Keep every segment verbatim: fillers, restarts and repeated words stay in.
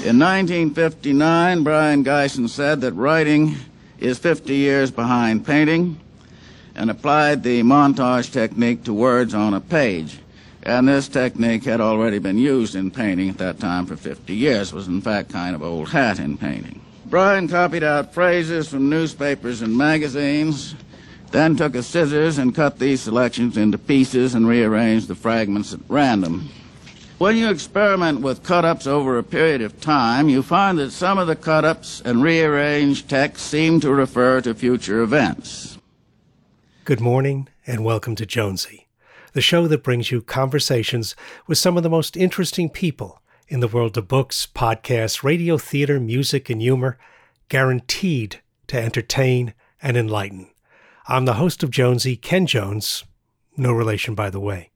In nineteen fifty-nine, Brion Gysin said that writing is fifty years behind painting and applied the montage technique to words on a page. And this technique had already been used in painting at that time for fifty years. It was, in fact, kind of old hat in painting. Brion copied out phrases from newspapers and magazines, then took his scissors and cut these selections into pieces and rearranged the fragments at random. When you experiment with cut-ups over a period of time, you find that some of the cut-ups and rearranged text seem to refer to future events. Good morning, and welcome to Jonesy, the show that brings you conversations with some of the most interesting people in the world of books, podcasts, radio, theater, music, and humor, guaranteed to entertain and enlighten. I'm the host of Jonesy, Ken Jones, no relation by the way.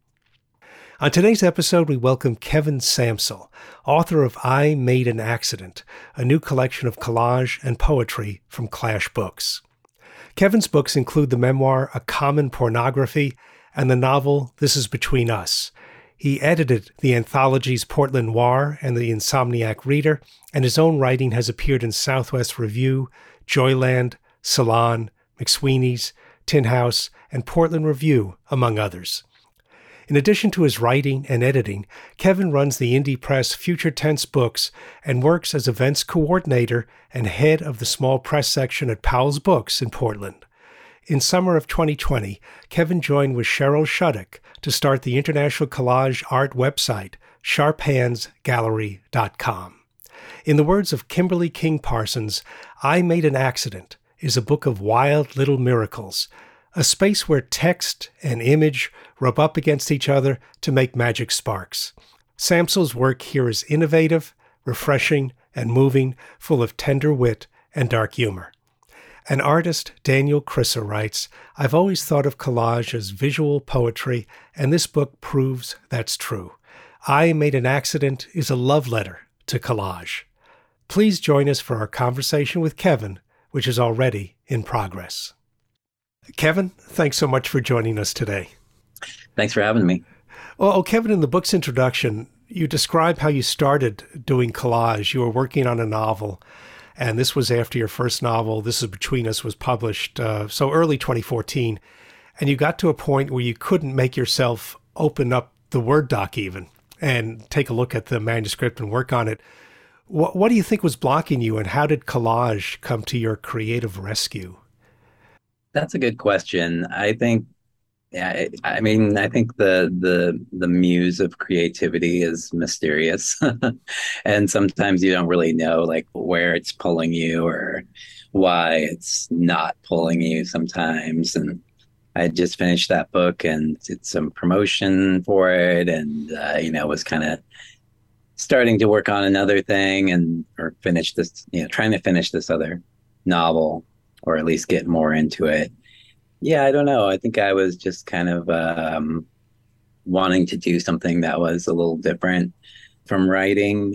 On today's episode, we welcome Kevin Samsel, author of I Made an Accident, a new collection of collage and poetry from Clash Books. Kevin's books include the memoir A Common Pornography and the novel This Is Between Us. He edited the anthologies Portland Noir and The Insomniac Reader, and his own writing has appeared in Southwest Review, Joyland, Salon, McSweeney's, Tin House, and Portland Review, among others. In addition to his writing and editing, Kevin runs the indie press Future Tense Books and works as events coordinator and head of the small press section at Powell's Books in Portland. In summer of twenty twenty, Kevin joined with Cheryl Shuddock to start the international collage art website, sharp hands gallery dot com. In the words of Kimberly King Parsons, I Made an Accident is a book of wild little miracles, a space where text and image rub up against each other to make magic sparks. Samsel's work here is innovative, refreshing, and moving, full of tender wit and dark humor. An artist, Daniel Crisser, writes, I've always thought of collage as visual poetry, and this book proves that's true. I Made an Accident is a love letter to collage. Please join us for our conversation with Kevin, which is already in progress. Kevin, thanks so much for joining us today. Thanks for having me. Well, oh, Kevin, in the book's introduction, you describe how you started doing collage. You were working on a novel, and this was after your first novel, This Is Between Us, was published uh, so early twenty fourteen, and you got to a point where you couldn't make yourself open up the Word doc even and take a look at the manuscript and work on it. What, what do you think was blocking you, and how did collage come to your creative rescue? That's a good question. I think, yeah, I, I mean, I think the the the muse of creativity is mysterious, and sometimes you don't really know like where it's pulling you or why it's not pulling you sometimes. And I just finished that book and did some promotion for it, and uh, you know, was kind of starting to work on another thing and or finish this, you know, trying to finish this other novel, or at least get more into it. Yeah, I don't know. I think I was just kind of um, wanting to do something that was a little different from writing.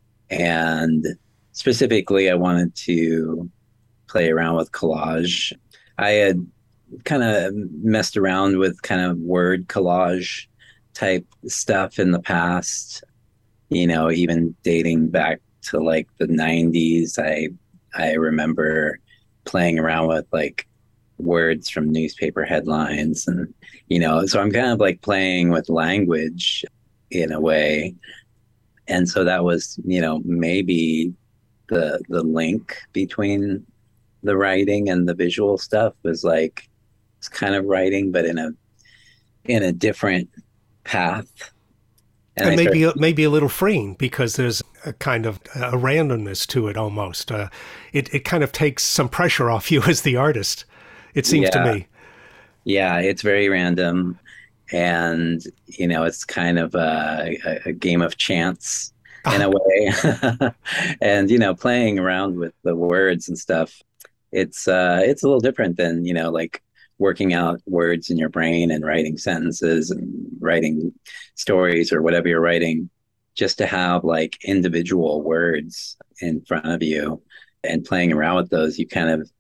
And specifically, I wanted to play around with collage. I had kind of messed around with kind of word collage type stuff in the past, you know, even dating back to like the nineties. I I remember playing around with like words from newspaper headlines, and you know, so I'm kind of like playing with language in a way. And so that was, you know, maybe the the link between the writing and the visual stuff was like it's kind of writing but in a in a different path. And, and maybe started, maybe a little freeing, because there's a kind of a randomness to it almost. Uh, it, it kind of takes some pressure off you as the artist, it seems yeah. to me. Yeah, it's very random. And, you know, it's kind of a, a, a game of chance in a way. And, you know, playing around with the words and stuff, it's uh, it's a little different than, you know, like working out words in your brain and writing sentences and writing stories or whatever you're writing, just to have like individual words in front of you and playing around with those, you kind of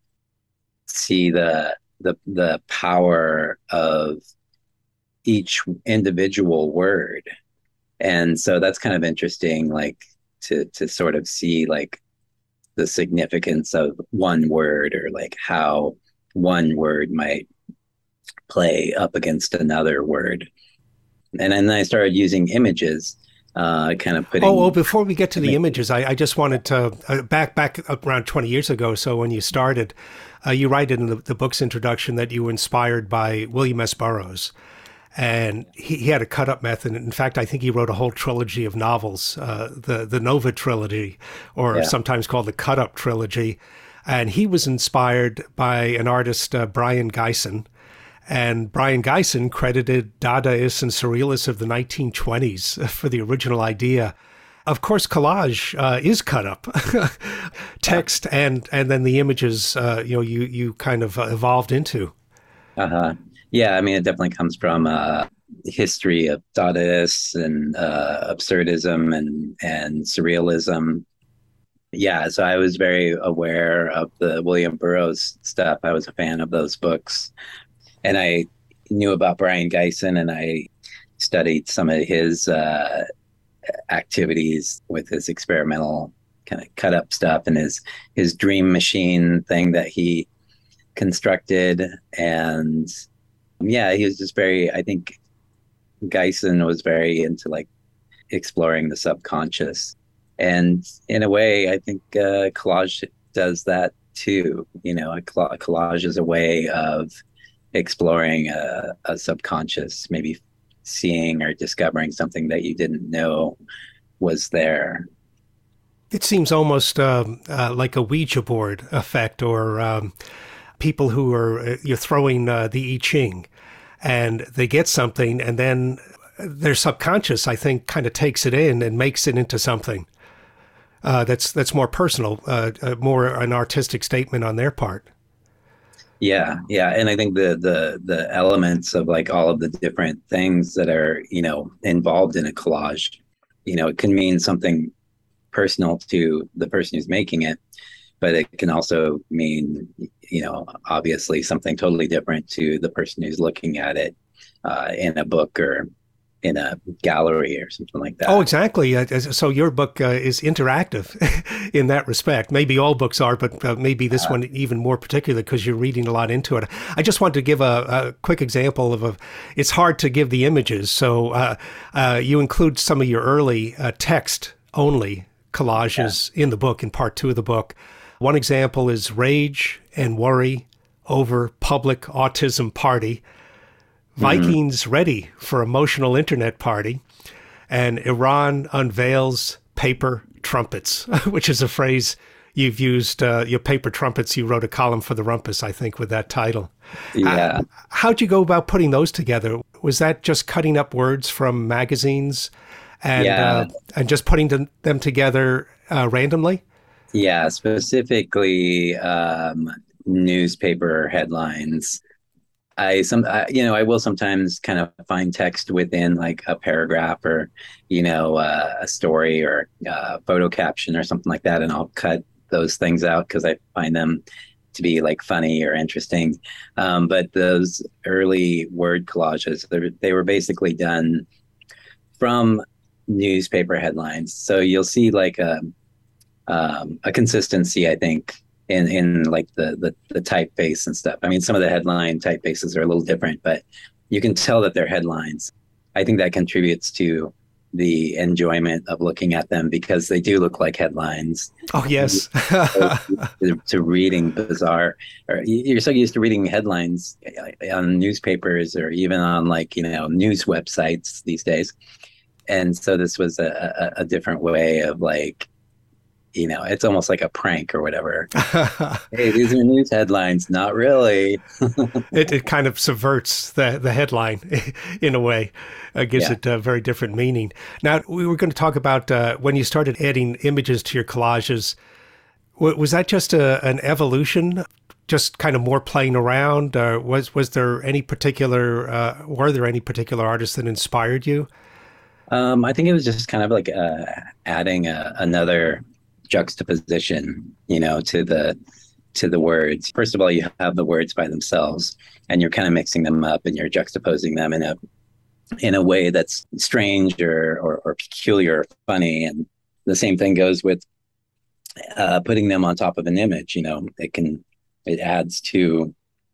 see the the the power of each individual word. And so that's kind of interesting, like to to sort of see like the significance of one word, or like how one word might play up against another word. And then I started using images, uh, kind of putting. Oh, oh, before we get to the images, I, I just wanted to uh, back back around twenty years ago. So when you started, uh, you write in the, the book's introduction that you were inspired by William S. Burroughs. And he, he had a cut-up method. In fact, I think he wrote a whole trilogy of novels, uh, the the Nova trilogy, or yeah. sometimes called the cut-up trilogy. And he was inspired by an artist, uh, Brion Gysin. And Brion Gysin credited Dadaists and Surrealists of the nineteen twenties for the original idea. Of course, collage uh, is cut up, text, and and then the images. Uh, you know, you you kind of evolved into. Uh huh. Yeah, I mean, it definitely comes from a history of Dadaists and uh, absurdism and and surrealism. Yeah, so I was very aware of the William Burroughs stuff. I was a fan of those books, and I knew about Brion Gysin, and I studied some of his uh, activities with his experimental kind of cut up stuff and his his dream machine thing that he constructed. And yeah, he was just very, I think Gysin was very into like exploring the subconscious. And in a way, I think uh, collage does that too. You know, a, coll- a collage is a way of exploring a, a subconscious, maybe seeing or discovering something that you didn't know was there. It seems almost um, uh, like a Ouija board effect, or um, people who are, you're throwing uh, the I Ching and they get something, and then their subconscious, I think, kind of takes it in and makes it into something uh, that's that's more personal, uh, uh, more an artistic statement on their part. Yeah, yeah, and I think the the the elements of like all of the different things that are, you know, involved in a collage, you know, it can mean something personal to the person who's making it, but it can also mean, you know, obviously something totally different to the person who's looking at it uh, in a book or in a gallery or something like that. Oh, exactly. Uh, so your book uh, is interactive in that respect. Maybe all books are, but uh, maybe this uh, one even more particular because you're reading a lot into it. I just wanted to give a, a quick example of a, it's hard to give the images. So uh, uh, you include some of your early uh, text only collages yeah. in the book, in part two of the book. One example is Rage and Worry Over Public Autism Party. Vikings mm-hmm. ready for emotional internet party, and Iran unveils paper trumpets, which is a phrase you've used, uh, your paper trumpets. You wrote a column for the Rumpus, I think, with that title. Yeah. Uh, how'd you go about putting those together? Was that just cutting up words from magazines and yeah. uh, and just putting them, them together uh, randomly? Yeah, specifically um, newspaper headlines. I some I, you know I will sometimes kind of find text within like a paragraph or you know uh, a story or a photo caption or something like that, and I'll cut those things out because I find them to be like funny or interesting. Um, but those early word collages, they were basically done from newspaper headlines. So you'll see like a um, a consistency, I think, in in like the, the the typeface and stuff. I mean, some of the headline typefaces are a little different, but you can tell that they're headlines. I think that contributes to the enjoyment of looking at them because they do look like headlines. Oh, yes. to, to reading bizarre, or you're so used to reading headlines on newspapers or even on like, you know, news websites these days. And so this was a, a, a different way of like, you know, it's almost like a prank or whatever. Hey, these are news headlines. Not really. it, it kind of subverts the, the headline in a way, uh, gives yeah. it a very different meaning. Now, we were going to talk about uh, when you started adding images to your collages. W- was that just a, an evolution, just kind of more playing around? Uh, was was there any particular, uh, were there any particular artists that inspired you? Um, I think it was just kind of like uh, adding a, another juxtaposition, you know, to the to the words. First of all, you have the words by themselves, and you're kind of mixing them up, and you're juxtaposing them in a in a way that's strange or or, or peculiar, or funny, and the same thing goes with uh, putting them on top of an image. You know, it can it adds to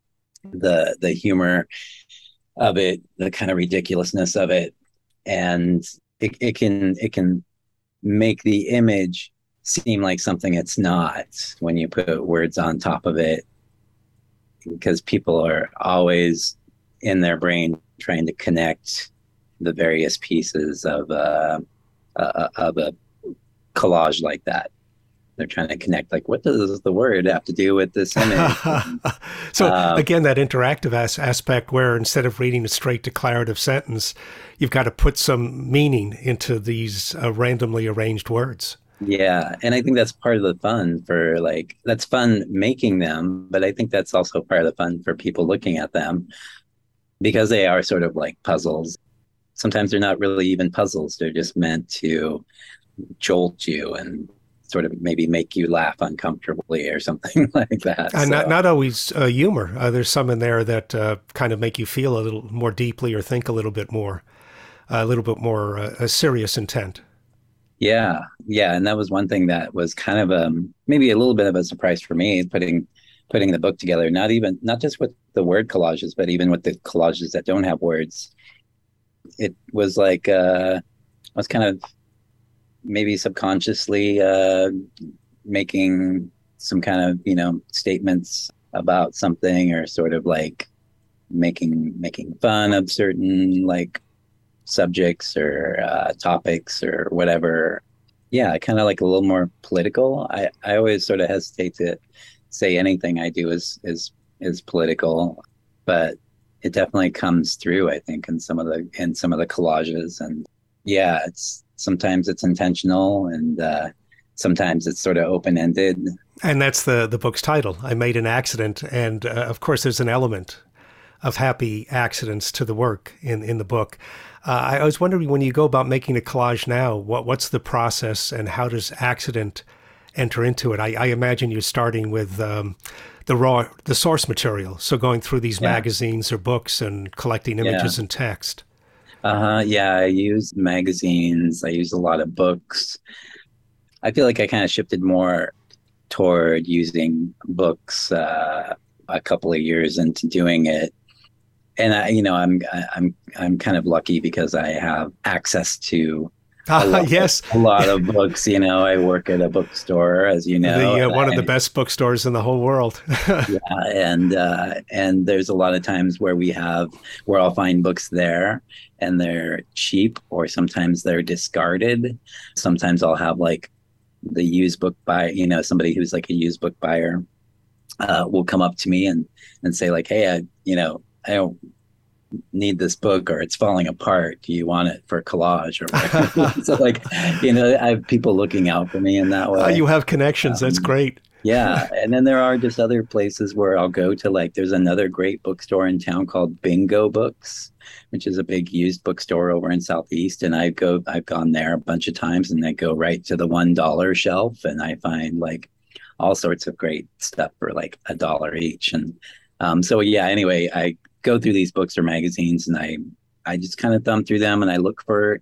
the the humor of it, the kind of ridiculousness of it, and it, it can it can make the image seem like something it's not when you put words on top of it, because people are always in their brain trying to connect the various pieces of uh, uh, of a collage like that. They're trying to connect, like, what does the word have to do with this image? So um, again, that interactive as- aspect where instead of reading a straight declarative sentence, you've got to put some meaning into these uh, randomly arranged words. Yeah. And I think that's part of the fun for like, that's fun making them, but I think that's also part of the fun for people looking at them, because they are sort of like puzzles. Sometimes they're not really even puzzles. They're just meant to jolt you and sort of maybe make you laugh uncomfortably or something like that. And so. not, not always uh, humor. Uh, there's some in there that uh, kind of make you feel a little more deeply or think a little bit more, uh, a little bit more uh, a serious intent. Yeah. Yeah. And that was one thing that was kind of um maybe a little bit of a surprise for me, putting putting the book together, not even not just with the word collages, but even with the collages that don't have words. It was like uh I was kind of maybe subconsciously uh, making some kind of, you know, statements about something, or sort of like making making fun of certain like subjects or uh, topics or whatever. Yeah, kind of like a little more political. I, I always sort of hesitate to say anything I do is is is political, but it definitely comes through, I think, in some of the in some of the collages. And yeah, it's sometimes it's intentional, and uh, sometimes it's sort of open-ended. And that's the the book's title, I Made an Accident. And uh, of course, there's an element of happy accidents to the work in, in the book. Uh, I was wondering, when you go about making a collage now, what what's the process and how does accident enter into it? I, I imagine you're starting with um, the raw, the source material. So going through these yeah. magazines or books and collecting images yeah. and text. Uh-huh. Yeah, I use magazines. I use a lot of books. I feel like I kind of shifted more toward using books uh, a couple of years into doing it. And I, you know, I'm I'm I'm kind of lucky because I have access to a lot, yes. a lot of books. You know, I work at a bookstore, as you know, the, uh, one I, of the best bookstores in the whole world. yeah, and uh, and there's a lot of times where we have where I'll find books there, and they're cheap, or sometimes they're discarded. Sometimes I'll have like the used book buyer, you know, somebody who's like a used book buyer uh, will come up to me and and say like, hey, I, you know, I don't need this book, or it's falling apart. Do you want it for collage or whatever? So like, you know, I have people looking out for me in that way. Uh, you have connections. Um, That's great. Yeah. And then there are just other places where I'll go to, like, there's another great bookstore in town called Bingo Books, which is a big used bookstore over in Southeast. And I go, I've gone there a bunch of times, and I go right to the one dollar shelf, and I find like all sorts of great stuff for like a dollar each. And um, so, yeah, anyway, I go through these books or magazines, and I, I just kind of thumb through them, and I look for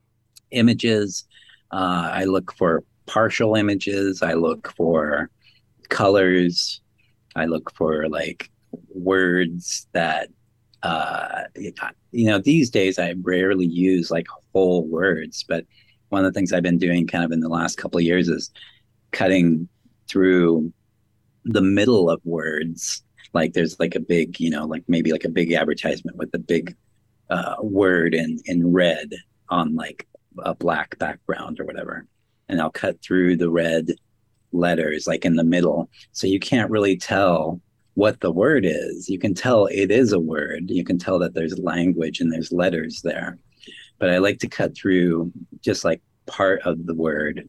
images. Uh, I look for partial images. I look for colors. I look for like words that, uh, you know, these days I rarely use like whole words, but one of the things I've been doing kind of in the last couple of years is cutting through the middle of words. Like there's like a big, you know, like maybe like a big advertisement with a big uh, word in, in red on like a black background or whatever. And I'll cut through the red letters like in the middle. So you can't really tell what the word is. You can tell it is a word. You can tell that there's language and there's letters there. But I like to cut through just like part of the word.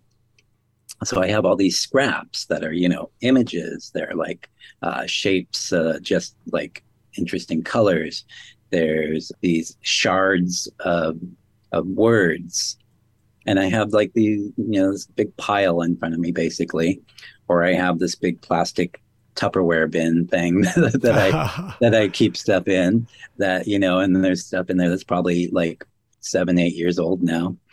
So I have all these scraps that are, you know, images. They're like uh, shapes, uh, just like interesting colors. There's these shards of, of words. And I have like these, you know, this big pile in front of me, basically, or I have this big plastic Tupperware bin thing that I that I keep stuff in. That, you know, and then there's stuff in there that's probably like seven, eight years old now.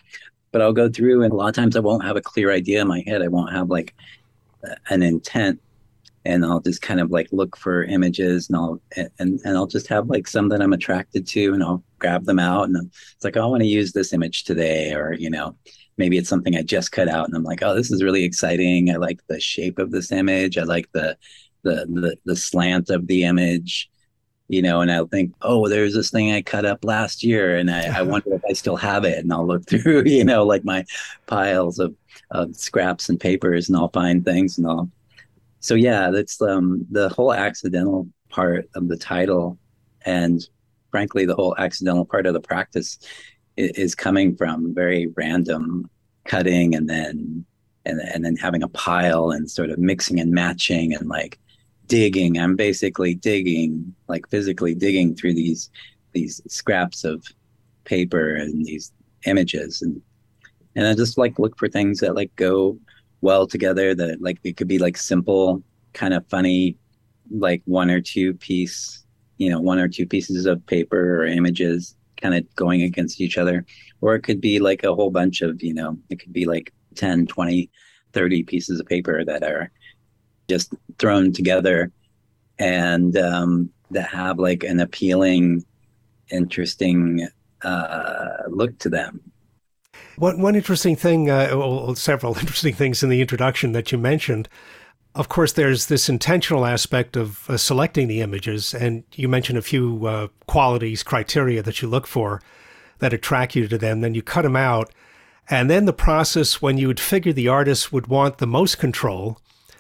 but I'll go through, and a lot of times I won't have a clear idea in my head. I won't have like an intent, and I'll just kind of like look for images, and I'll and and I'll just have like some that I'm attracted to, and I'll grab them out, and I'm, it's like, oh, I want to use this image today, or you know, maybe it's something I just cut out, and I'm like, oh, this is really exciting. I like the shape of this image. I like the the the, the slant of the image. You know, and I'll think, oh, there's this thing I cut up last year, and I, I wonder if I still have it. And I'll look through, you know, like my piles of, of scraps and papers, and I'll find things, and I'll. So yeah, that's um, the whole accidental part of the title, and frankly, the whole accidental part of the practice is, is coming from very random cutting, and then and and then having a pile and sort of mixing and matching and like. Digging. I'm basically digging, like physically digging through these these scraps of paper and these images, and and I just like look for things that like go well together. That like it could be like simple, kind of funny, like one or two piece, you know, one or two pieces of paper or images kind of going against each other, or it could be like a whole bunch of, you know, it could be like ten, twenty, thirty pieces of paper that are just thrown together, and um, that have like an appealing, interesting uh, look to them. One, one interesting thing, uh, well, several interesting things in the introduction that you mentioned. Of course, there's this intentional aspect of uh, selecting the images, and you mentioned a few uh, qualities, criteria that you look for that attract you to them. Then you cut them out, and then the process when you would figure the artist would want the most control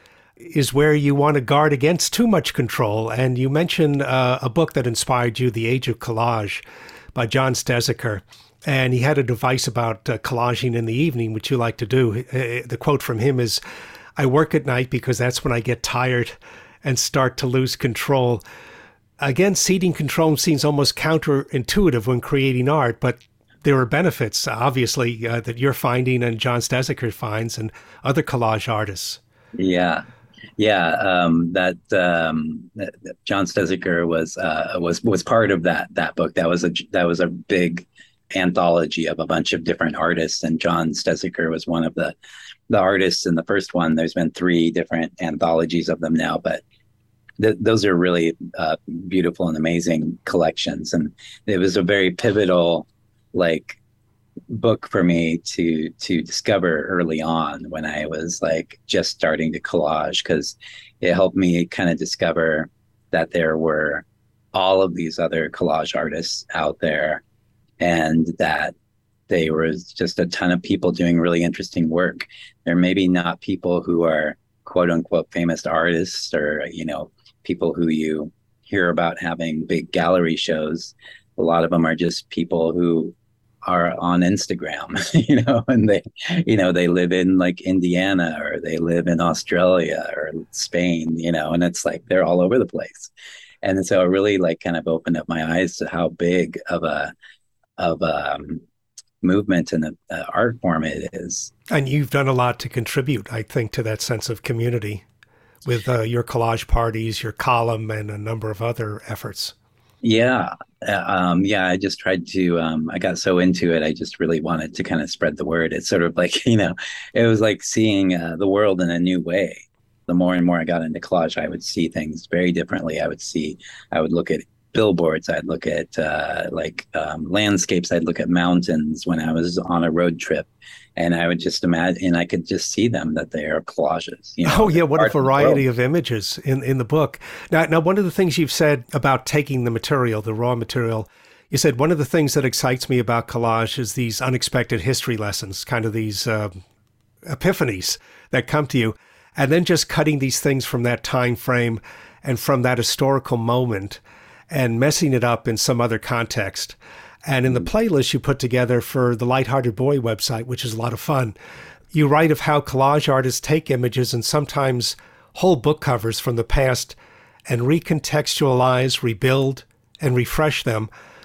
is where you want to guard against too much control. And you mentioned uh, a book that inspired you, The Age of Collage by John Stezaker. And he had a device about uh, collaging in the evening, which you like to do. Uh, the quote from him is, "I work at night because that's when I get tired and start to lose control." Again, ceding control seems almost counterintuitive when creating art, but there are benefits, obviously, uh, that you're finding and John Stezaker finds and other collage artists. Yeah. Yeah, um, that, um, that John Stezaker was uh, was was part of that that book. That was a that was a big anthology of a bunch of different artists, and John Stezaker was one of the the artists in the first one. There's been three different anthologies of them now, but th- those are really uh, beautiful and amazing collections. And it was a very pivotal, like, book for me to to discover early on when I was like just starting to collage, because it helped me kind of discover that there were all of these other collage artists out there, and that there was just a ton of people doing really interesting work. They're maybe not people who are quote unquote famous artists, or you know, people who you hear about having big gallery shows. A lot of them are just people who are on Instagram, you know, and they, you know, they live in like Indiana, or they live in Australia or Spain, you know, and it's like they're all over the place. And so it really like kind of opened up my eyes to how big of a of a um, movement and the art form it is. And you've done a lot to contribute, I think, to that sense of community with uh, your collage parties, your column, and a number of other efforts. Yeah. Uh, um, yeah, I just tried to, um, I got so into it. I just really wanted to kind of spread the word. It's sort of like, you know, it was like seeing uh, the world in a new way. The more and more I got into collage, I would see things very differently. I would see, I would look at billboards. I'd look at uh, like um, landscapes. I'd look at mountains when I was on a road trip. And I would just imagine, and I could just see them, that they are collages. You know, oh, yeah. What a variety of images in, in the book. Now, now, one of the things you've said about taking the material, the raw material, you said one of the things that excites me about collage is these unexpected history lessons, kind of these uh, epiphanies that come to you, and then just cutting these things from that time frame and from that historical moment and messing it up in some other context. And in the playlist you put together for the Lighthearted Boy website, which is a lot of fun, you write of how collage artists take images and sometimes whole book covers from the past and recontextualize, rebuild, and refresh them,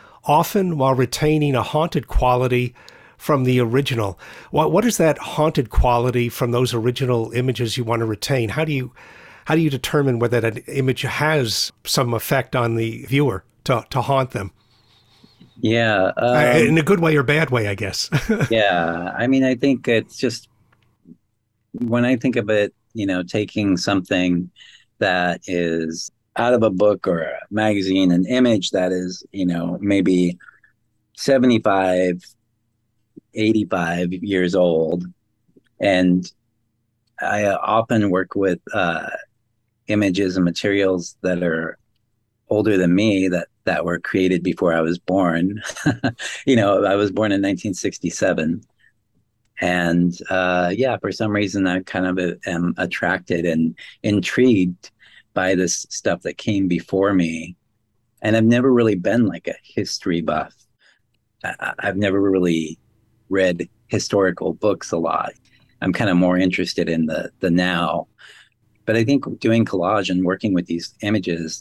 often while retaining a haunted quality from the original. What what is that haunted quality from those original images you want to retain? How do you how do you determine whether that image has some effect on the viewer to to haunt them? Yeah. Uh, in Um, a good way or bad way, I guess. yeah. I mean, I think it's just when I think of it, you know, taking something that is out of a book or a magazine, an image that is, you know, maybe seventy-five, eighty-five years old. And I often work with uh, images and materials that are older than me that that were created before I was born. You know, I was born in nineteen sixty-seven. And uh, yeah, for some reason, I kind of am attracted and intrigued by this stuff that came before me. And I've never really been like a history buff. I, I've never really read historical books a lot. I'm kind of more interested in the the now. But I think doing collage and working with these images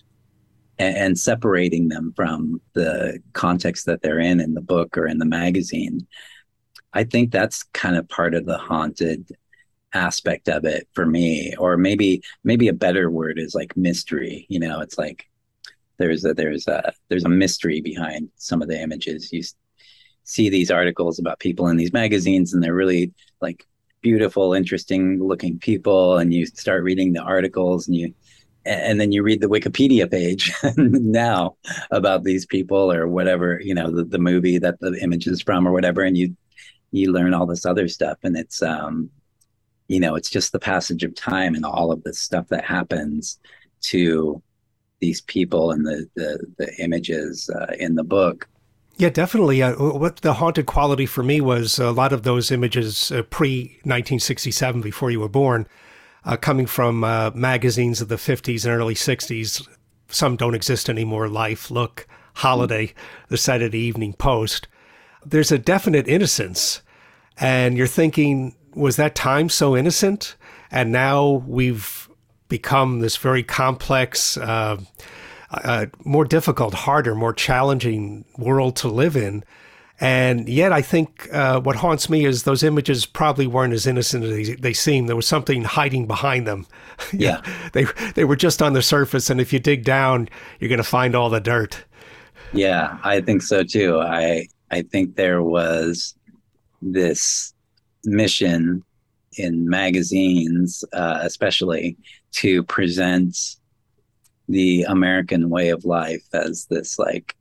and, and separating them from the context that they're in in the book or in the magazine, I think that's kind of part of the haunted aspect of it for me. Or maybe maybe a better word is like mystery. You know, it's like there's a there's a there's a mystery behind some of the images. You see these articles about people in these magazines, and they're really like beautiful, interesting looking people, and you start reading the articles, and you and then you read the Wikipedia page now about these people or whatever, you know, the, the movie that the image is from or whatever, and you you learn all this other stuff, and it's um you know, it's just the passage of time and all of this stuff that happens to these people and the the, the images uh, in the book. Yeah, definitely. Uh, what the haunted quality for me was a lot of those images uh, pre nineteen sixty-seven, before you were born, uh, coming from uh, magazines of the fifties and early sixties. Some don't exist anymore. Life, Look, Holiday, the Saturday Evening Post. There's a definite innocence. And you're thinking, was that time so innocent? And now we've become this very complex, uh, uh, more difficult, harder, more challenging world to live in. And yet I think uh, what haunts me is those images probably weren't as innocent as they, they seem. There was something hiding behind them. Yeah. they they were just on the surface, and if you dig down, you're going to find all the dirt. Yeah, I think so too. I I think there was this mission in magazines, uh, especially, to present the American way of life as this like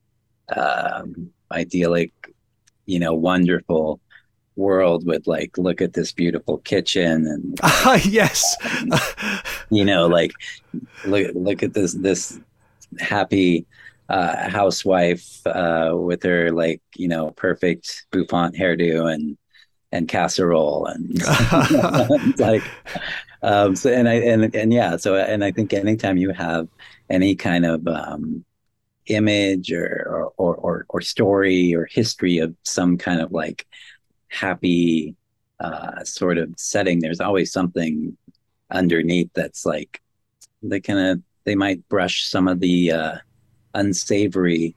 um, idyllic, you know, wonderful world with like, look at this beautiful kitchen and uh, yes, you know, like look look at this this happy uh, housewife uh, with her like, you know, perfect bouffant hairdo and and casserole and like um so and I and and yeah so and I think anytime you have any kind of um image or or or, or story or history of some kind of like happy uh sort of setting, there's always something underneath that's like they kind of they might brush some of the uh unsavory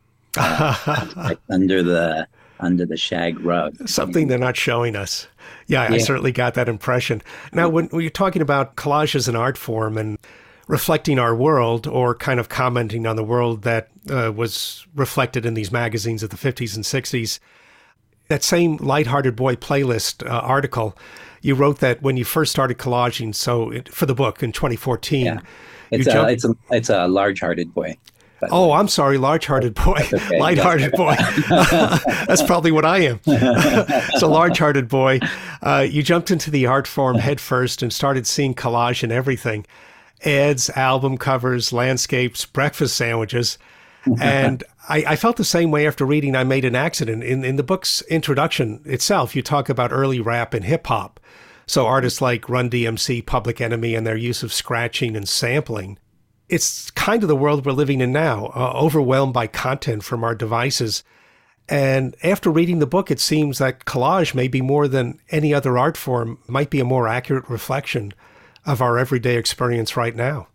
uh, under the under the shag rug. Something they're not showing us. Yeah, I, yeah. I certainly got that impression. Now, when, when you're talking about collage as an art form and reflecting our world, or kind of commenting on the world that uh, was reflected in these magazines of the fifties and sixties, that same Lighthearted Boy playlist uh, article, you wrote that when you first started collaging, so it, for the book in twenty fourteen. Yeah. It's, a, jumped... it's, a, it's a Large-Hearted Boy. Oh, I'm sorry, Large-Hearted Boy, okay. Light-Hearted Boy. That's probably what I am. So Large-Hearted Boy, uh, you jumped into the art form head first and started seeing collage in everything. Ads, album covers, landscapes, breakfast sandwiches. And I, I felt the same way after reading I Made an Accident. In, in the book's introduction itself, you talk about early rap and hip-hop. So artists like Run D M C, Public Enemy, and their use of scratching and sampling. It's kind of the world we're living in now, uh, overwhelmed by content from our devices. And after reading the book, it seems that collage, maybe more than any other art form, might be a more accurate reflection of our everyday experience right now.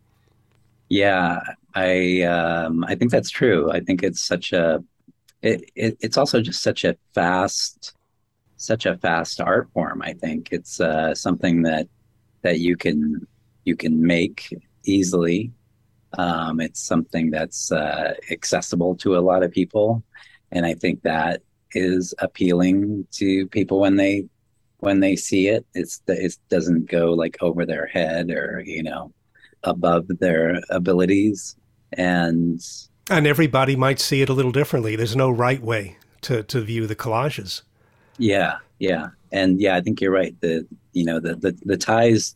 Yeah, I um, I think that's true. I think it's such a, it, it it's also just such a fast, such a fast art form. I think it's uh, something that that you can you can make easily. Um, it's something that's uh, accessible to a lot of people. And I think that is appealing to people when they when they see it. It's it doesn't go like over their head or, you know, above their abilities. And and everybody might see it a little differently. There's no right way to to view the collages. Yeah, yeah. And yeah, I think you're right. The you know, the the, the ties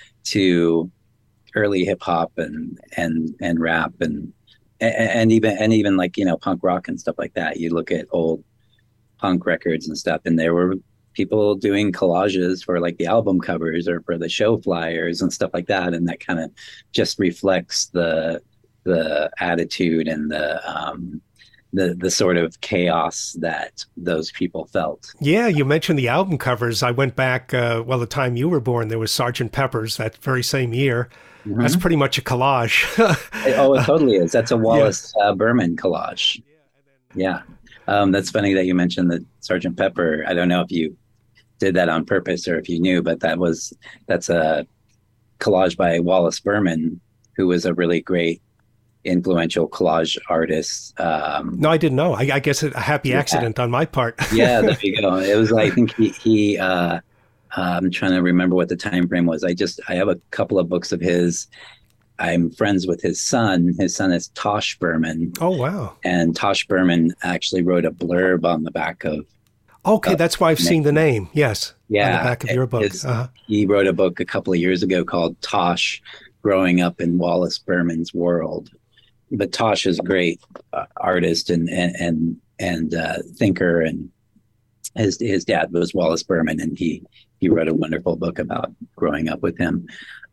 to early hip hop and and and rap and and even and even like, you know, punk rock and stuff like that. You look at old punk records and stuff, and there were people doing collages for like the album covers or for the show flyers and stuff like that, and that kind of just reflects the the attitude and the um the the sort of chaos that those people felt. Yeah, you mentioned the album covers. I went back, uh, well, the time you were born, there was Sergeant Pepper's that very same year. Mm-hmm. That's pretty much a collage. Oh, it totally is. That's a Wallace yeah. uh, Berman collage. Yeah. Um, that's funny that you mentioned the Sergeant Pepper. I don't know if you did that on purpose or if you knew, but that was that's a collage by Wallace Berman, who was a really great influential collage artist. Um, no, I didn't know. I, I guess a happy yeah. accident on my part. Yeah, there you go. It was, I think he, he uh, uh, I'm trying to remember what the time frame was. I just, I have a couple of books of his. I'm friends with his son. His son is Tosh Berman. Oh, wow. And Tosh Berman actually wrote a blurb on the back of. Okay, uh, that's why I've Nick. seen the name. Yes. Yeah. On the back of your book. His, uh-huh. He wrote a book a couple of years ago called Tosh, Growing Up in Wallace Berman's World. But Tosh is a great uh, artist and and and, and uh, thinker, and his his dad was Wallace Berman, and he he wrote a wonderful book about growing up with him.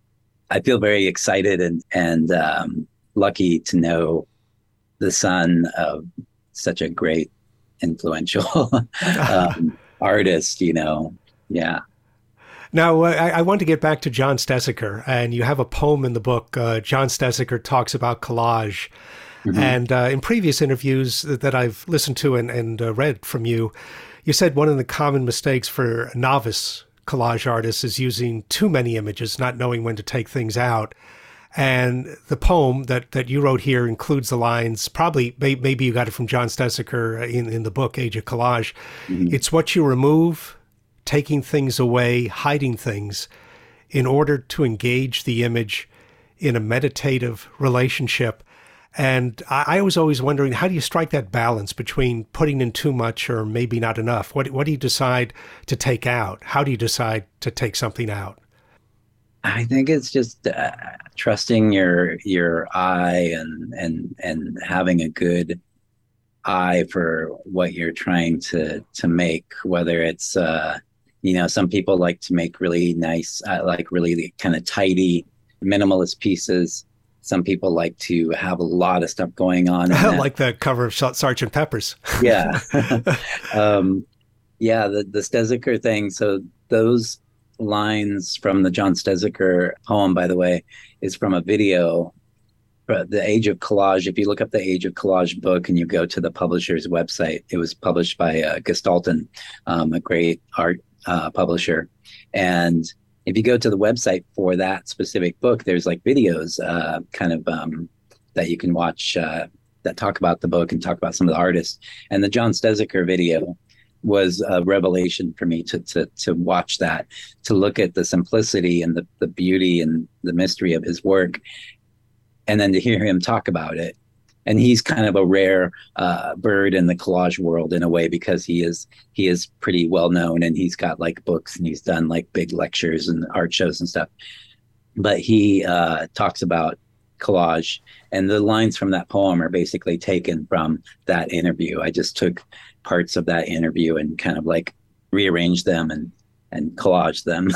I feel very excited and and um, lucky to know the son of such a great, influential um, artist. You know, yeah. Now, uh, I, I want to get back to John Stecyker, and you have a poem in the book. Uh, John Stecyker talks about collage. Mm-hmm. And uh, in previous interviews that I've listened to and, and uh, read from you, you said one of the common mistakes for novice collage artists is using too many images, not knowing when to take things out. And the poem that, that you wrote here includes the lines, probably, maybe you got it from John Stecyker in, in the book, Age of Collage. Mm-hmm. It's what you remove, taking things away, hiding things in order to engage the image in a meditative relationship. And I, I was always wondering, how do you strike that balance between putting in too much or maybe not enough? What, what do you decide to take out? How do you decide to take something out? I think it's just uh, trusting your your eye and and and having a good eye for what you're trying to to make, whether it's uh you know, some people like to make really nice, uh, like really kind of tidy, minimalist pieces. Some people like to have a lot of stuff going on. Like the cover of Sergeant Pepper's. Yeah. um, yeah, the, the Stecyker thing. So those lines from the John Stecyker poem, by the way, is from a video. The Age of Collage, if you look up the Age of Collage book and you go to the publisher's website, it was published by uh, Gestalten, um, a great art uh, publisher. And if you go to the website for that specific book, there's like videos uh, kind of um, that you can watch uh, that talk about the book and talk about some of the artists. And the John Stecyker video was a revelation for me to to to watch that, to look at the simplicity and the, the beauty and the mystery of his work, and then to hear him talk about it. And he's kind of a rare uh, bird in the collage world in a way, because he is he is pretty well known, and he's got like books and he's done like big lectures and art shows and stuff. But he uh, talks about collage, and the lines from that poem are basically taken from that interview. I just took parts of that interview and kind of like rearranged them and and collaged them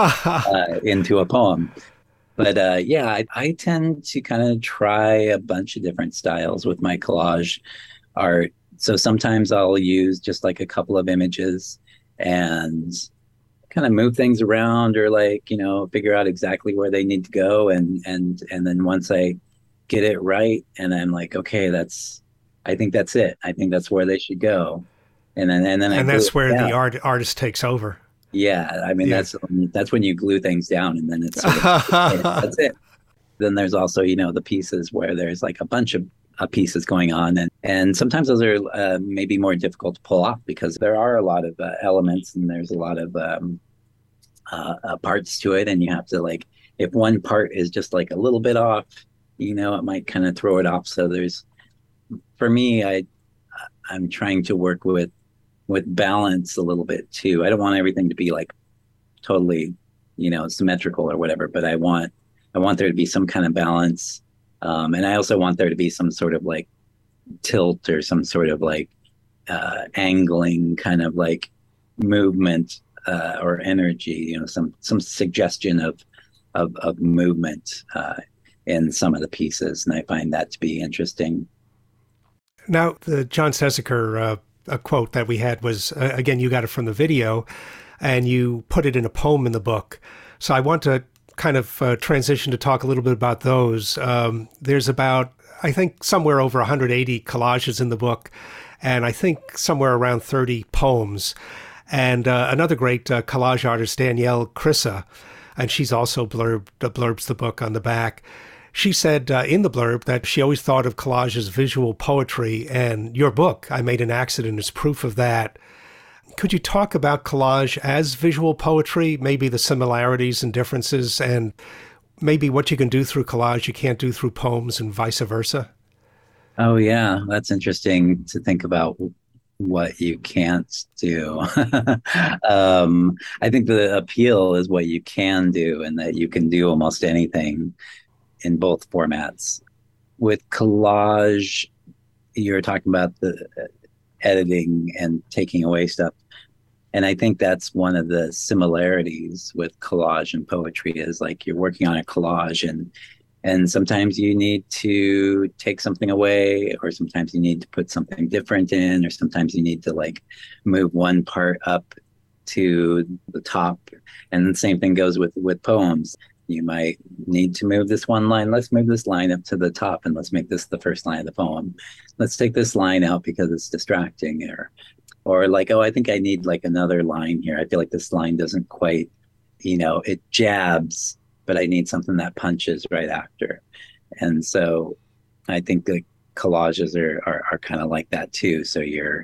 uh, into a poem. But uh, yeah, I, I tend to kind of try a bunch of different styles with my collage art. So sometimes I'll use just like a couple of images and kind of move things around, or like, you know, figure out exactly where they need to go. And and and then once I get it right, and I'm like, okay, that's, I think that's it. I think that's where they should go. And then and then and I that's where the art artist takes over. Yeah, I mean, yeah. that's that's when you glue things down, and then it's sort of, that's it. Then there's also, you know, the pieces where there's like a bunch of a piece that's going on. And, and sometimes those are uh, maybe more difficult to pull off because there are a lot of uh, elements and there's a lot of um, uh, uh, parts to it. And you have to like, if one part is just like a little bit off, you know, it might kind of throw it off. So there's, for me, I, I'm trying to work with, with balance a little bit too. I don't want everything to be like totally, you know, symmetrical or whatever, but I want, I want there to be some kind of balance. Um, and I also want there to be some sort of like tilt or some sort of like uh, angling kind of like movement uh, or energy, you know, some some suggestion of of, of movement uh, in some of the pieces. And I find that to be interesting. Now, the John Seseker uh, a quote that we had was, uh, again, you got it from the video, and you put it in a poem in the book. So I want to kind of uh, transition to talk a little bit about those. Um, there's about, I think, somewhere over one hundred eighty collages in the book, and I think somewhere around thirty poems. And uh, another great uh, collage artist, Danielle Crissa, and she's also blurb, blurbs the book on the back. She said uh, in the blurb that she always thought of collage as visual poetry, and your book, I Made an Accident, is proof of that. Could you talk about collage as visual poetry, maybe the similarities and differences, and maybe what you can do through collage you can't do through poems and vice versa? Oh, yeah, that's interesting to think about what you can't do. um, I think the appeal is what you can do and that you can do almost anything in both formats. With collage, you're talking about the editing and taking away stuff. And I think that's one of the similarities with collage and poetry is like you're working on a collage and and sometimes you need to take something away, or sometimes you need to put something different in, or sometimes you need to like move one part up to the top. And the same thing goes with with poems. You might need to move this one line. Let's move this line up to the top and let's make this the first line of the poem. Let's take this line out because it's distracting, or or like, oh, I think I need like another line here. I feel like this line doesn't quite, you know, it jabs, but I need something that punches right after. And so I think the collages are are, are kind of like that too. So you're,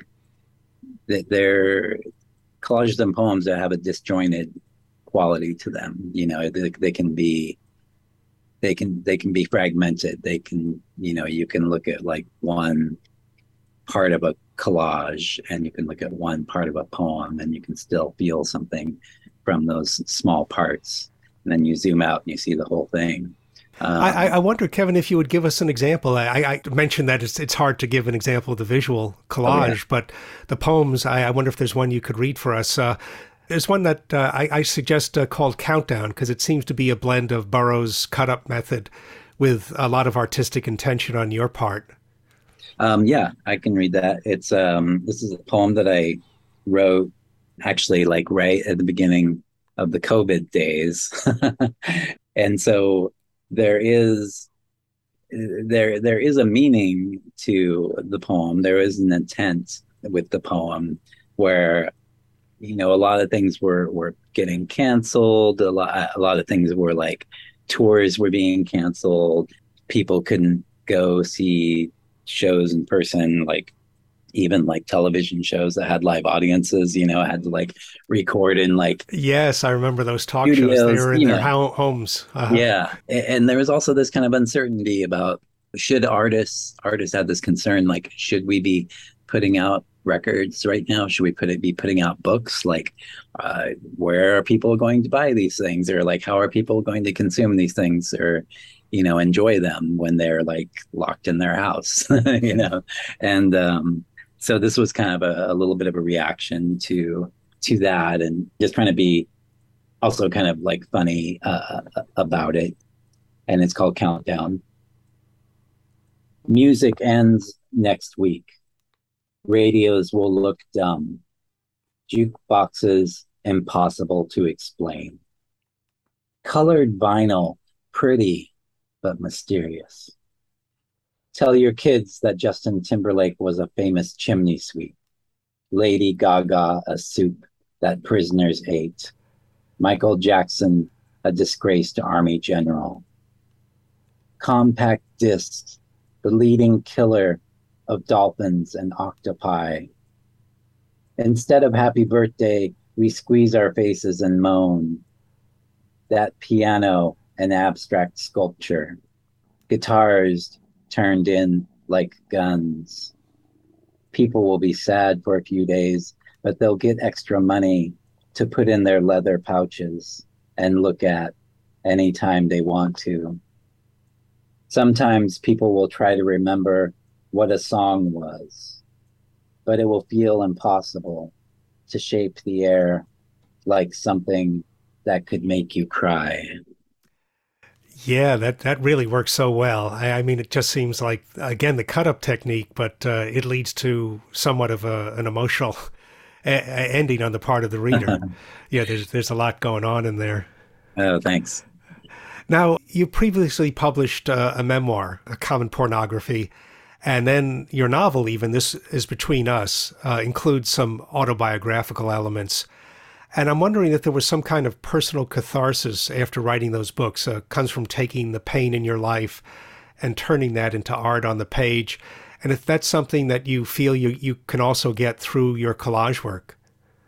they're collages and poems that have a disjointed quality to them. You know, they, they can be, they can, they can be fragmented. They can, you know, you can look at like one part of a collage and you can look at one part of a poem and you can still feel something from those small parts. And then you zoom out and you see the whole thing. Um, I, I wonder, Kevin, if you would give us an example. I, I mentioned that it's, it's hard to give an example of the visual collage, oh, yeah. but the poems, I, I wonder if there's one you could read for us. Uh, there's one that uh, I, I suggest uh, called Countdown, because it seems to be a blend of Burroughs' cut-up method with a lot of artistic intention on your part. Um, yeah, I can read that. It's um, this is a poem that I wrote actually like right at the beginning of the COVID days. And so there is there there is a meaning to the poem. There is an intent with the poem where, you know, a lot of things were were getting canceled. A lot a lot of things were like tours were being canceled. People couldn't go see shows in person, like even like television shows that had live audiences, you know, had to like record in like. Yes, I remember those talk studios, shows. They were in their know. homes. Uh-huh. Yeah. And there was also this kind of uncertainty about should artists, artists had this concern, like, should we be putting out records right now? Should we put it be putting out books? Like, uh, where are people going to buy these things? Or like, how are people going to consume these things? Or, you know, enjoy them when they're like locked in their house, you know? And, um, so this was kind of a, a little bit of a reaction to to that, and just trying to be also kind of like funny uh, about it. And it's called Countdown. Music ends next week. Radios will look dumb. Jukeboxes impossible to explain. Colored vinyl, pretty but mysterious. Tell your kids that Justin Timberlake was a famous chimney sweep. Lady Gaga, a soup that prisoners ate. Michael Jackson, a disgraced army general. Compact discs the leading killer of dolphins and octopi. Instead of happy birthday, we squeeze our faces and moan. That piano, an abstract sculpture. Guitars turned in like guns. People will be sad for a few days, but they'll get extra money to put in their leather pouches and look at anytime they want to. Sometimes people will try to remember what a song was, but it will feel impossible to shape the air like something that could make you cry. Yeah, that, that really works so well. I, I mean, it just seems like, again, the cut-up technique, but uh, it leads to somewhat of a, an emotional a- a ending on the part of the reader. Yeah, there's there's a lot going on in there. Oh, thanks. Now, you previously published uh, a memoir, A Common Pornography, and then your novel, even, This Is Between Us, uh, includes some autobiographical elements. And I'm wondering if there was some kind of personal catharsis after writing those books. Uh, comes from taking the pain in your life and turning that into art on the page. And if that's something that you feel you, you can also get through your collage work.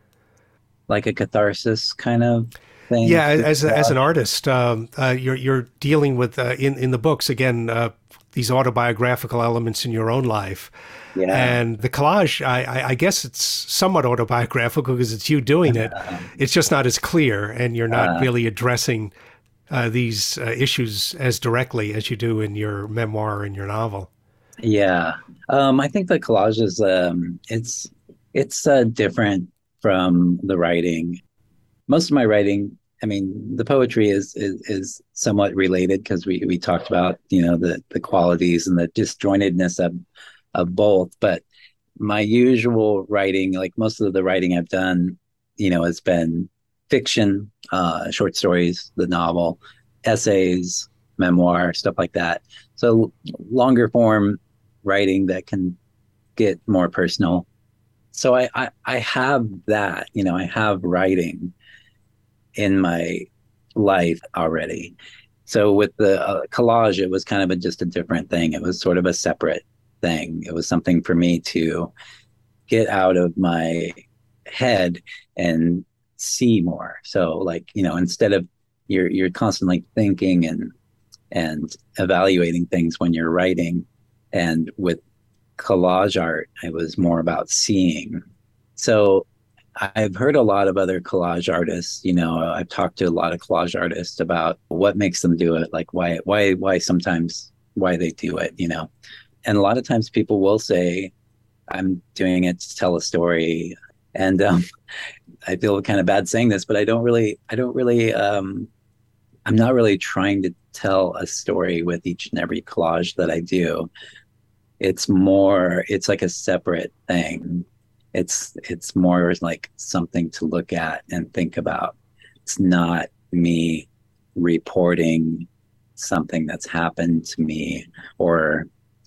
Like a catharsis kind of thing? Yeah, as, a, as an artist, um, uh, you're, you're dealing with, uh, in, in the books, again, uh, these autobiographical elements in your own life. Yeah. And the collage, I, I, I guess it's somewhat autobiographical because it's you doing it. It's just not as clear, and you're not uh, really addressing uh, these uh, issues as directly as you do in your memoir and your novel. Yeah, um, I think the collage is um, it's it's uh, different from the writing. Most of my writing, I mean, the poetry is is, is somewhat related because we, we talked about, you know, the the qualities and the disjointedness of of both. But my usual writing, like most of the writing I've done, you know, has been fiction, uh, short stories, the novel, essays, memoir, stuff like that. So longer form writing that can get more personal. So I, I, I have that, you know, I have writing in my life already. So with the uh, collage, it was kind of a, just a different thing. It was sort of a separate thing. It was something for me to get out of my head and see more. So like, you know, instead of you're you're constantly thinking and and evaluating things when you're writing, and with collage art, it was more about seeing. So I've heard a lot of other collage artists, you know, I've talked to a lot of collage artists about what makes them do it, like why why why sometimes why they do it, you know. And a lot of times people will say, I'm doing it to tell a story. And um, I feel kind of bad saying this, but I don't really, I don't really, um, I'm not really trying to tell a story with each and every collage that I do. It's more, it's like a separate thing. It's, it's more like something to look at and think about. It's not me reporting something that's happened to me or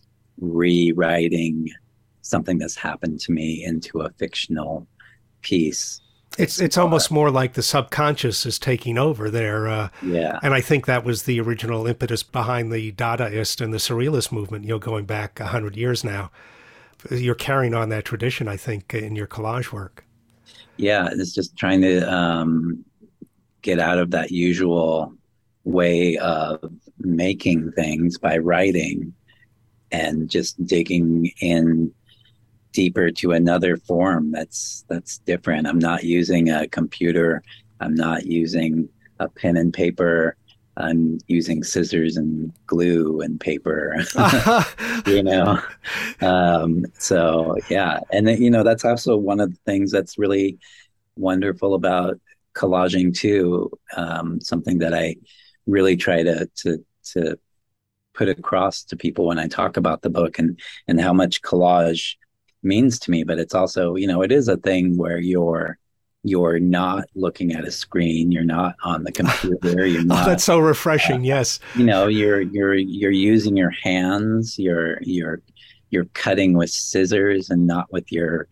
rewriting something that's happened to me into a fictional piece. It's it's almost more like the subconscious is taking over there. Uh, yeah. And I think that was the original impetus behind the Dadaist and the Surrealist movement, you know, going back a hundred years now. You're carrying on that tradition, I think, in your collage work. Yeah, it's just trying to um, get out of that usual way of making things by writing and just digging in deeper to another form that's that's different. I'm not using a computer. I'm not using a pen and paper. I'm using scissors and glue and paper. you know, um, so yeah, and then, you know, that's also one of the things that's really wonderful about collaging too. Um, something that I really try to to to put across to people when I talk about the book and and how much collage means to me. But it's also, you know, it is a thing where you're you're not looking at a screen, you're not on the computer, you're not. Oh, that's so refreshing. Uh, yes. You know, you're you're you're using your hands, you're you're you're cutting with scissors and not with your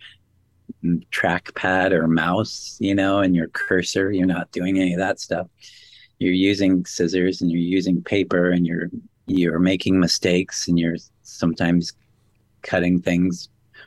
trackpad or mouse, you know, and your cursor. You're not doing any of that stuff. You're using scissors and you're using paper and you're you're making mistakes and you're sometimes cutting things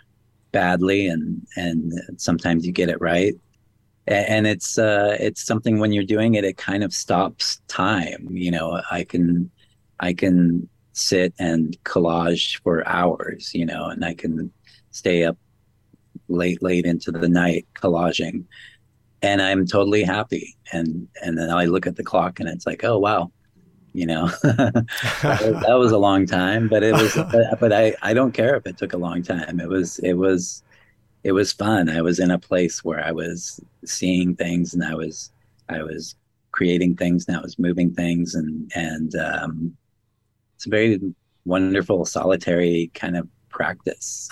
badly, and and sometimes you get it right. And it's uh, it's something when you're doing it, it kind of stops time. You know, I can I can sit and collage for hours, you know, and I can stay up late, late into the night collaging, and I'm totally happy. And and then I look at the clock and it's like, oh wow, you know, that, that was a long time, but it was. But, but I I don't care if it took a long time. It was it was it was fun. I was in a place where I was seeing things, and I was I was creating things, and I was moving things, and and um, it's a very wonderful solitary kind of practice.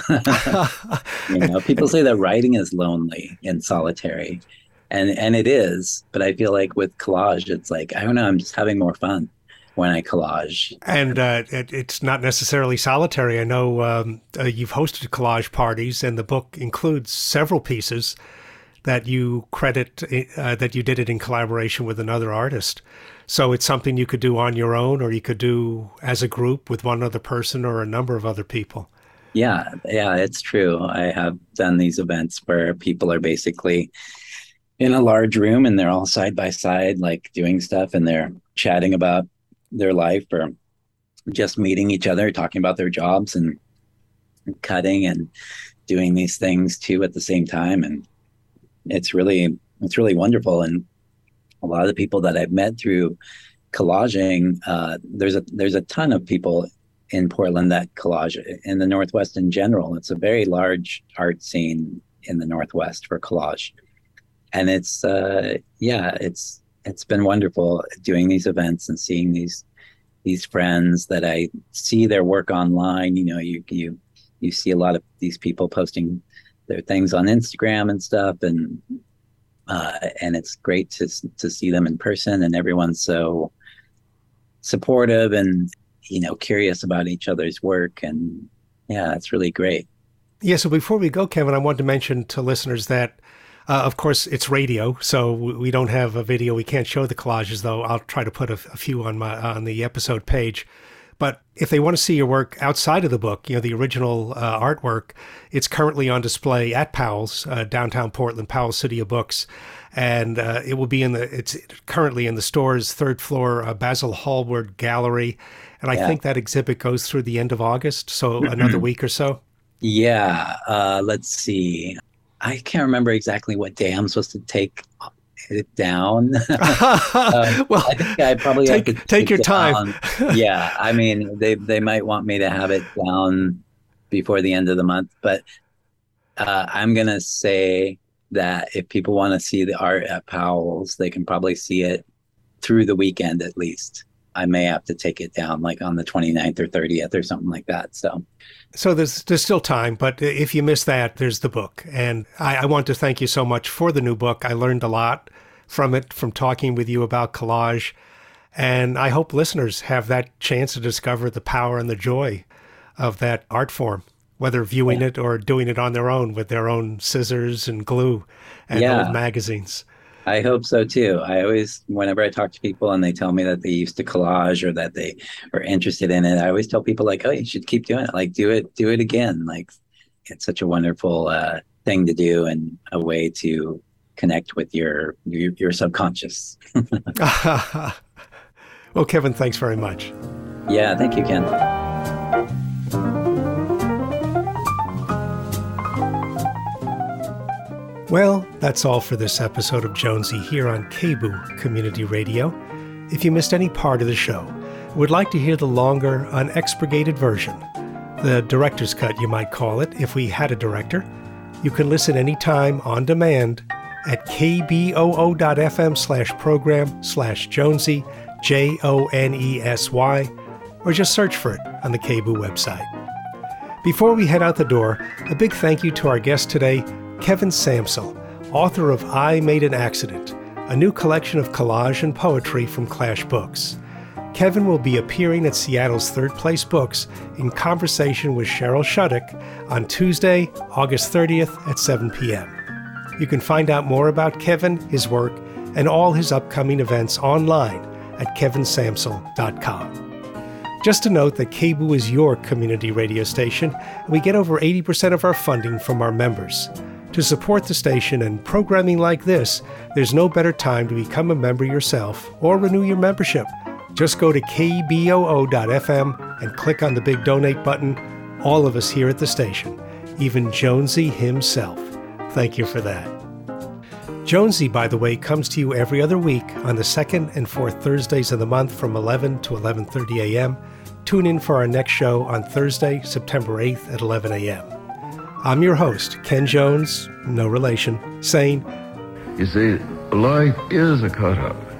You know, people say that writing is lonely and solitary, and and it is. But I feel like with collage, it's like, I don't know, I'm just having more fun when I collage. And uh, it, it's not necessarily solitary. I know um, uh, you've hosted collage parties, and the book includes several pieces that you credit uh, that you did it in collaboration with another artist. So it's something you could do on your own, or you could do as a group with one other person or a number of other people. Yeah, yeah, it's true. I have done these events where people are basically in a large room and they're all side by side, like doing stuff, and they're chatting about their life or just meeting each other, talking about their jobs and cutting and doing these things too at the same time. And it's really, it's really wonderful. And a lot of the people that I've met through collaging, uh, there's a, there's a ton of people in Portland that collage, in the Northwest in general. It's a very large art scene in the Northwest for collage. And it's, uh, yeah, it's, it's been wonderful doing these events and seeing these, these friends that I see their work online. You know, you, you, you see a lot of these people posting their things on Instagram and stuff. And, uh, and it's great to, to see them in person, and everyone's so supportive and, you know, curious about each other's work. And yeah, it's really great. Yeah. So before we go, Kevin, I want to mention to listeners that, uh, of course, it's radio, so we don't have a video. We can't show the collages, though. I'll try to put a, a few on my on the episode page. But if they want to see your work outside of the book, you know, the original uh, artwork, it's currently on display at Powell's, uh, downtown Portland, Powell's City of Books. And uh, it will be in the, it's currently in the store's third floor, uh, Basil Hallward Gallery. And I yeah. think that exhibit goes through the end of August, so another week or so. Yeah, uh, let's see. I can't remember exactly what day I'm supposed to take it down. uh, well, I think I probably take, have to take your time. Yeah, I mean, they they might want me to have it down before the end of the month, but uh, I'm gonna say that if people want to see the art at Powell's, they can probably see it through the weekend at least. I may have to take it down like on the twenty-ninth or thirtieth or something like that. So, so there's there's still time, but if you miss that, there's the book. And I, I want to thank you so much for the new book. I learned a lot from it, from talking with you about collage. And I hope listeners have that chance to discover the power and the joy of that art form, whether viewing yeah. it or doing it on their own with their own scissors and glue and yeah. old magazines. I hope so too. I always, whenever I talk to people and they tell me that they used to collage or that they are interested in it, I always tell people like, oh, you should keep doing it. Like, do it, do it again. Like, it's such a wonderful uh, thing to do and a way to connect with your, your, your subconscious. Well, Kevin, thanks very much. Yeah, thank you, Ken. Well, that's all for this episode of Jonesy here on K B O O Community Radio. If you missed any part of the show, would like to hear the longer, unexpurgated version, the director's cut you might call it if we had a director, you can listen anytime on demand at kboo.fm slash program slash Jonesy, J O N E S Y, or just search for it on the K B O O website. Before we head out the door, a big thank you to our guest today, Kevin Samsel, author of I Made an Accident, a new collection of collage and poetry from Clash Books. Kevin will be appearing at Seattle's Third Place Books in conversation with Cheryl Shuddock on Tuesday, August thirtieth at seven p.m. You can find out more about Kevin, his work, and all his upcoming events online at kevin samsel dot com. Just to note that K B O O is your community radio station, and we get over eighty percent of our funding from our members. To support the station and programming like this, there's no better time to become a member yourself or renew your membership. Just go to K B O O dot F M and click on the big donate button. All of us here at the station, even Jonesy himself, thank you for that. Jonesy, by the way, comes to you every other week on the second and fourth Thursdays of the month from eleven to eleven thirty a.m. Tune in for our next show on Thursday, September eighth at eleven a.m. I'm your host, Ken Jones, no relation, saying, you see, life is a cut-up.